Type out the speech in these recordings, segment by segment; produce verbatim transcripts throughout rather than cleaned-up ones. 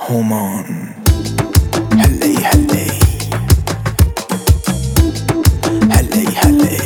هومان هلی هلی هلی هلی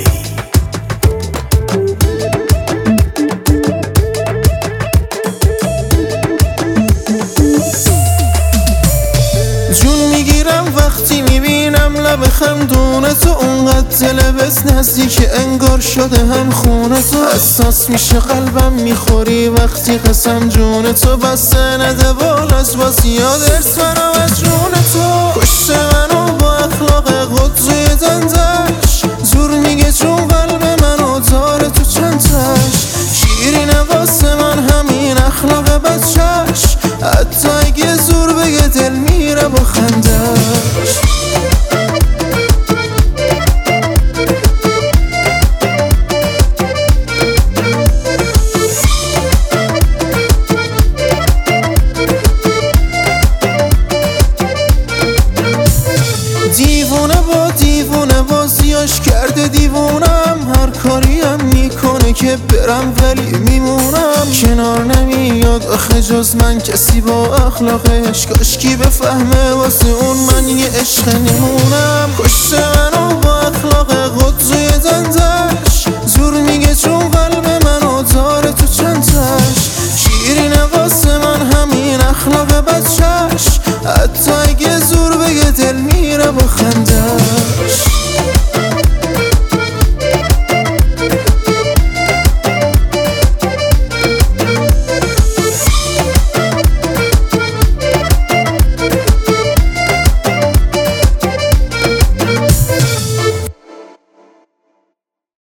جون میگیرم وقتی میبینم لب خندون تو، اونقدر دلبس نزدیک انگار شده هم خونه تو. احساس میشه قلبم میخوری وقتی قسم جون تو بسته نده بالاست، باز یاد ارس منو از جون تو. کشت منو با اخلاق قدری دندش، زور میگه چون قلب منو داره تو چندش. شیرینه واسه من همین اخلاق بچهش، حتی اگه زور بگه دل میره با خندش. دیوونه با دیوونه بازیاش کرده دیوونم، هر کاریم میکنه که برم ولی میمونم. کنار نمیاد آخه جز من کسی با اخلاقش، کاشکی بفهمه واسه اون من یه عشق نمونم. کشته منو با اخلاق قدری دندش، زور میگه چون قلب